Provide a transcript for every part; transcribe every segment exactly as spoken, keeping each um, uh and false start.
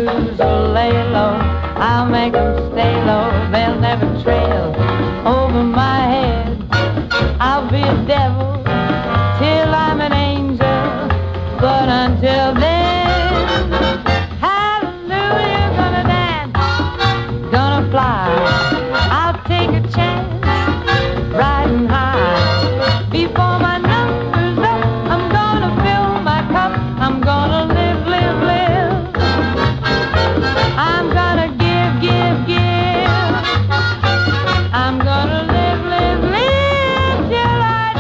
blues will lay low. I'll make them stay low. They'll never trail over my head. I'll be a devil till I'm an angel. But until then, hallelujah, gonna dance, gonna fly. I'll take a chance, riding high. Before my number's up, I'm gonna fill my cup. I'm gonna live, live, live. I'm gonna give, give, give. I'm gonna live, live, live till I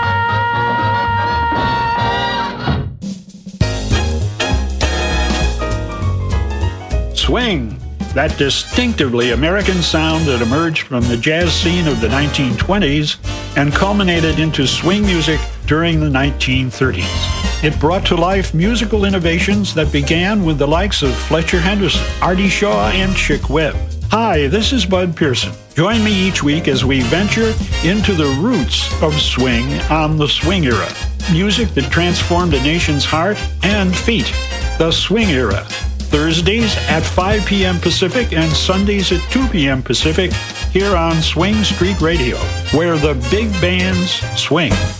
die. Swing, that distinctively American sound that emerged from the jazz scene of the nineteen twenties and culminated into swing music during the nineteen thirties. It brought to life musical innovations that began with the likes of Fletcher Henderson, Artie Shaw, and Chick Webb. Hi, this is Bud Pearson. Join me each week as we venture into the roots of swing on the swing era. Music that transformed a nation's heart and feet. The swing era. Thursdays at five p.m. Pacific and Sundays at two p.m. Pacific here on Swing Street Radio, where the big bands swing.